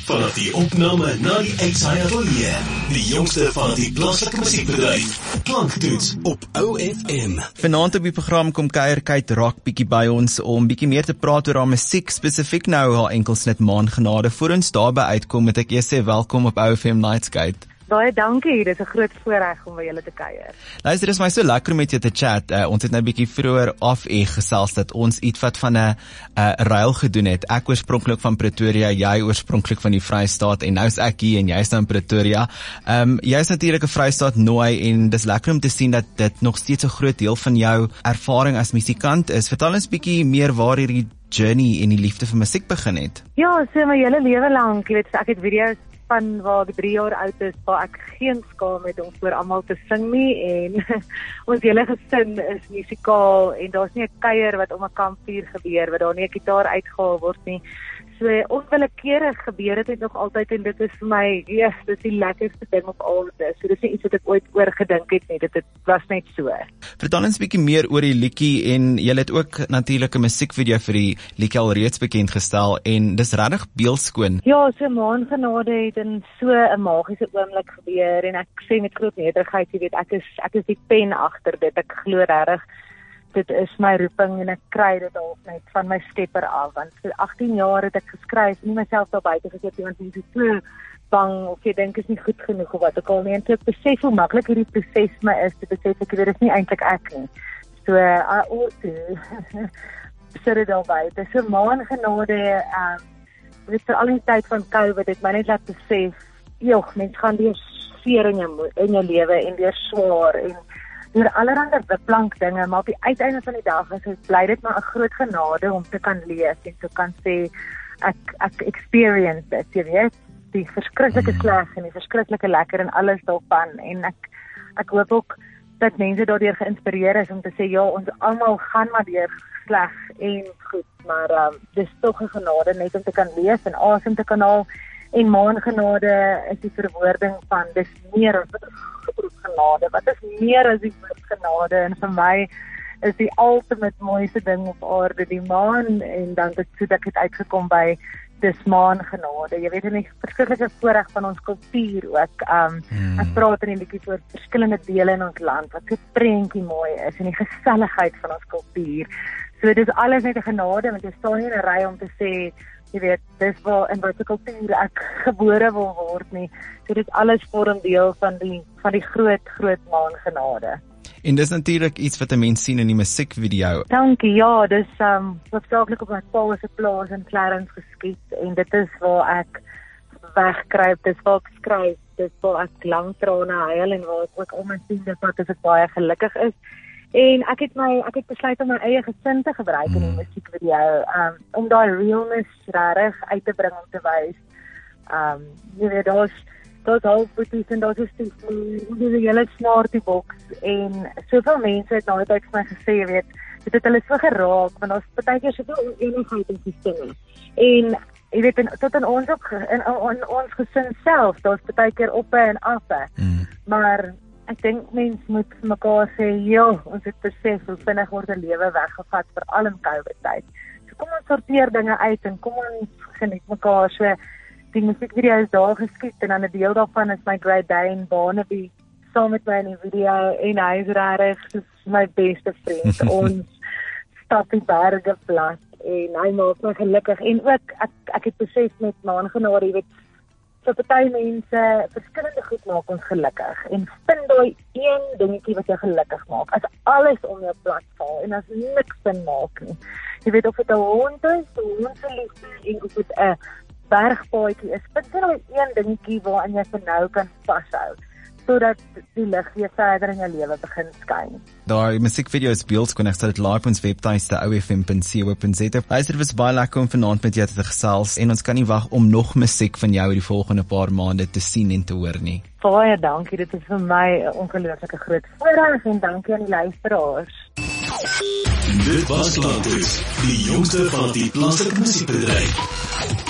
vanaf die opname na die uitsaai die jongste van die plaaslike musiekbedryf. Klanktoets op OFM. Vanaand op die program kom kuier Kate Rock bietjie by ons om bietjie meer te praat oor haar musiek, spesifiek nou haar enkelsnit Maangenade. Voor ons daarby uitkom, moet ek eers sê welkom op OFM Nights, Kate. Baie dankie, dit is 'n groot voorreg om by julle te kuier. Luister, dit is my so lekker om met jou te chat. Ons het nou 'n bietjie vroeër af gesels dat ons iets wat van 'n ruil gedoen het. Ek oorspronklik van Pretoria, jy oorspronklik van die Vrystaat en nou is ek hier en jy is nou in Pretoria. Jy is natuurlik 'n Vrystaat nooi en dis lekker om te sien dat dit nog steeds 'n groot deel van jou ervaring as musikant is. Vertel ons bietjie meer waar hierdie journey en die liefde vir musiek begin het. Ja, so my hele lewe lank, jy weet, ek het video's van waar ek 3 jaar oud is, waar ek geen skaam het om voor almal te sing nie, en ons hele gesin is musikaal, en daar's nie 'n kuier wat om 'n kampvuur gebeur, wat daar nie 'n gitaar uitgehaal word nie. So onwillekeurig gebeur dit nog altyd, en dit is vir my, yes, dit is die lekkerste ding op aarde. So dit is nie iets wat ek ooit oor gedink het nie, dit was net so. Vertel ons 'n bietjie meer oor die liedjie, en jy het ook natuurlik 'n musiekvideo vir die liedjie al reeds bekend gestel, en dis regtig beeldskoon. Ja, so Maangenade het in so 'n magiese oomblik gebeur, en ek sê met groot nederigheid, jy weet, ek is die pen agter dit, ek glo regtig, dit is my roeping en ek kry dit al net van my skepper af, want vir 18 jaar het ek geskryf, nie myself daar buite gesit, want ek is so bang, of jy dink is nie goed genoeg, of wat ook al nie, en toe ek besef hoe maklik hierdie proses my is, te besef ek, dit is nie eintlik ek nie, so I also sit dit al buite, so Maangenade, dit vir al die tyd van COVID, het my net laat besef, joh, mens gaan deur seer in jou lewe, en deur swaar, en deur allerhande wiplank dinge, maar op die uiteinde van die dag is het bly dit maar 'n groot genade om te kan lees en te kan sê ek experience dit, jy weet, die verskriklike sleg en die verskriklike lekker en alles daarvan, en ek hoop ook dat mense daardeur geïnspireer is om te sê, ja, ons almal gaan maar deur sleg en goed, maar dis tog 'n genade net om te kan lees en asem te kan haal, en Maangenade is die verwoording van dis meer as genade, wat is meer as die woord genade, en vir my is die ultimate mooiste ding op aarde die maan, en dan het ek het uitgekom by dis Maangenade. Jy weet, in die verskillende voorreg van ons kultuur ook, ek praat in die liedjies oor verskillende dele in ons land, wat so prentjie mooi is, en die geselligheid van ons kultuur, so dis alles net 'n genade, want jy staan nie in 'n ry om te sê, jy weet, dis waar in watter kultuur ek gebore wil word nie. So dit alles vorm deel van die groot Maangenade. En dis natuurlik iets wat 'n mens sien in die musiekvideo. Dankie, ja, dis hoofsaaklik op my pa se plaas in Clarence geskiet, en dit is waar ek wegkruip, dis waar ek skryf, dis waar ek lang trane huil, en waar ek ook om my sien dat ek baie gelukkig is. En ek het besluit om my eie gesin te gebruik in die musiekvideo, om daai realness regtig uit te bring, om te wys. Jy weet, daar's halfboeties en daar's 'n hele smarty box, en soveel mense het nou tyd vir my gesê, jy weet, dit het hulle so geraak, want daar's baie keer soveel oneenigheid in die stemme. En jy weet, tot in ons ons gesin self, daar's baie keer oppe en affe, maar ek dink mens moet vir mekaar sê, joh, ons het besef hoe vinnig word 'n lewe weggevat, veral in COVID-tyd. So kom ons sorteer dinge uit, en kom ons geniet mekaar. So die musiekvideo is daar geskiet, en dan 'n deel daarvan is my Great Dane Barnaby saam met my in die video, en hy is regtig soos my beste vriend. Ons stap die berge plat, en hy maak my gelukkig, en ook ek het besef met Maangenade, jy weet, so party mense, verskillende goed maak ons gelukkig, en vind daai een dingetjie wat jou gelukkig maak, as alles om jou plat val, en as niks sin maak nie. Jy weet, of dit 'n hond is, 'n hond se liefde, en of dit 'n bergpaadjie is, vind daai een dingetjie waarin jy vir nou kan vashou, sodat die lig weer verder in jou lewe begin skyn. Daai musiekvideo is beeldskoon, ek sal dit live op ons webtuiste ofm.co.za. Luister, dit was baie lekker om vanaand met jou te gesels, en ons kan nie wag om nog musiek van jou die volgende paar maande te sien en te hoor nie. Baie dankie, dit is vir my 'n ongelooflike groot voorreg, en dankie aan die luisteraars. Dit was Klanktoets, die jongste van die plaaslike musiekbedryf.